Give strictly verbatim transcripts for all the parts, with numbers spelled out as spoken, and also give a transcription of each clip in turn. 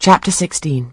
Chapter sixteen.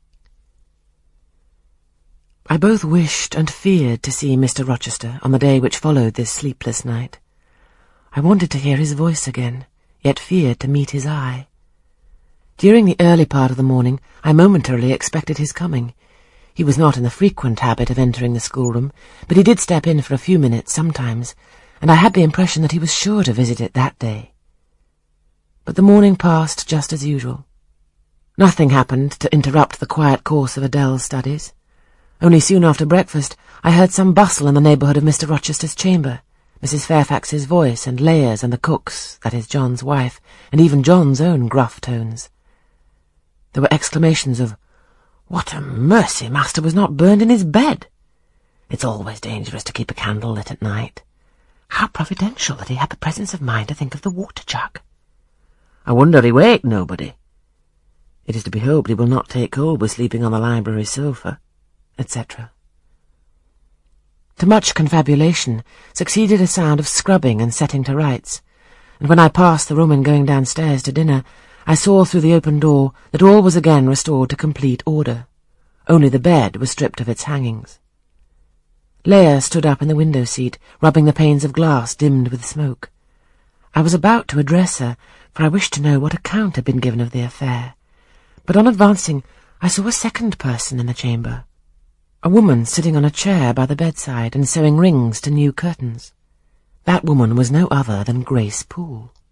I both wished and feared to see Mister Rochester on the day which followed this sleepless night. I wanted to hear his voice again, yet feared to meet his eye. During the early part of the morning I momentarily expected his coming. He was not in the frequent habit of entering the schoolroom, but he did step in for a few minutes sometimes, and I had the impression that he was sure to visit it that day. But the morning passed just as usual. Nothing happened to interrupt the quiet course of Adele's studies. Only soon after breakfast I heard some bustle in the neighbourhood of Mister Rochester's chamber. Missus Fairfax's voice and Leah's and the cook's, that is John's wife, and even John's own gruff tones. There were exclamations of, "What a mercy master was not burned in his bed! It's always dangerous to keep a candle lit at night. How providential that he had the presence of mind to think of the water jug! I wonder he waked nobody. It is to be hoped he will not take cold with sleeping on the library sofa," et cetera. To much confabulation succeeded a sound of scrubbing and setting to rights, and when I passed the room in going downstairs to dinner, I saw through the open door that all was again restored to complete order. Only the bed was stripped of its hangings. Leah stood up in the window seat, rubbing the panes of glass dimmed with smoke. I was about to address her, for I wished to know what account had been given of the affair, but on advancing I saw a second person in the chamber, a woman sitting on a chair by the bedside and sewing rings to new curtains. That woman was no other than Grace Poole.